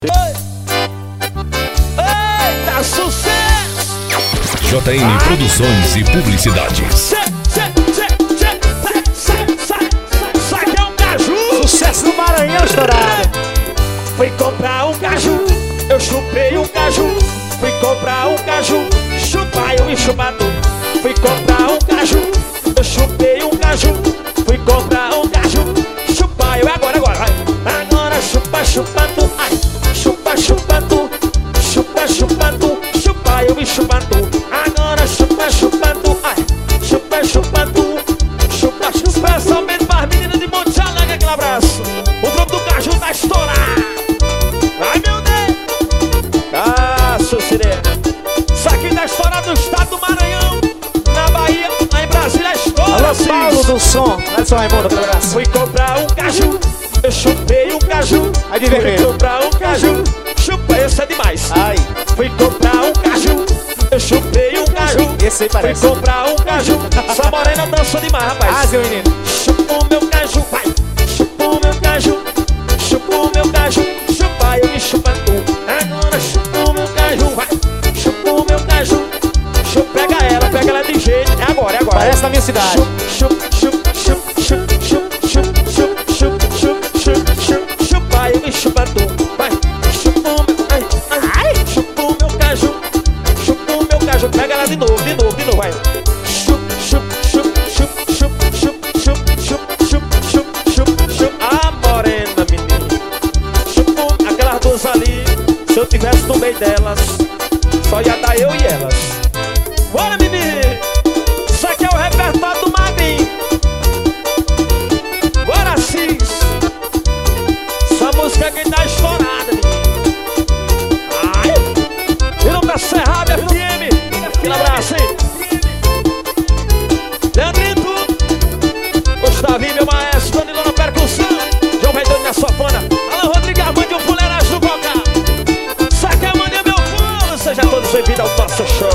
Eita, sucesso! JN Produções e Publicidades. Saque é um caju! Sucesso no Maranhão estourado. Fui comprar um caju, eu chupei um caju. Fui comprar um caju, chupar eu e chupar tu. Fui comprar um caju, eu chupei um caju. Fui comprar um caju, chupar eu. Agora, vai. Agora chupa, chupa tu. Ai, chupa, chupa tu. Chupa, chupa tu. Chupar eu e chupar tu. Agora chupa, chupa tu. Ai, chupa, chupa tu. Chupa, chupa. Especialmente para as meninas de Monte Alegre, aquele abraço. O grupo do caju tá estourado. Ai, meu Deus. Ah, seu sirene. Isso aqui tá estourado no estado do Maranhão, na Bahia, lá em Brasília, estoura. Alô, Paulo do som. Edson Raimundo, aquele abraço. Fui comprar um caju, eu chupei um caju. Aí de Fui vermelho. comprar um caju, chupei, esse é demais. Ai, Fui comprar um caju, eu chupei um caju. esse aí parece. Fui comprar um caju, essa morena dançou demais, rapaz. Ah, seu menino. Chupa o meu caju, vai. Chupa o meu caju, chupa o meu caju. Chupa eu e chupa tu. Agora chupa o meu caju, vai. Chupa o meu caju. Chupa, pega ela de jeito. É agora, é agora. Parece na minha cidade. Chupa, chupa, chupa, chupa, chupa, chupa, chupa, chupa, chupa, chupa, chupa, chupa eu e chupa tu. Vai. Chupa o meu, ai, chupa o meu caju. Chupa o meu caju. Pega ela de novo, vai. Chupa, chupa, chupa, chupa, chupa, chupa, chupa, chupa, chupa, chupa, chupa. Ah, morena, menina. Chupa aquelas duas ali. Se eu tivesse no meio delas, só ia dar eu e elas. Bora, menino! Isso aqui é o repertório do Magrinho. Bora, Cis! Essa música aqui tá estourada, menino. Ai! E não tá Cerrado FM. Aquele abraço, hein? Leandrito, Gustavinho, meu maestro, Danilo na percussão, João Redondo na sofona, Alan Rodrigues Armando e o Fuleiragem no vocal. Saca a mania, meu povo, seja todos bem-vindos ao nosso show.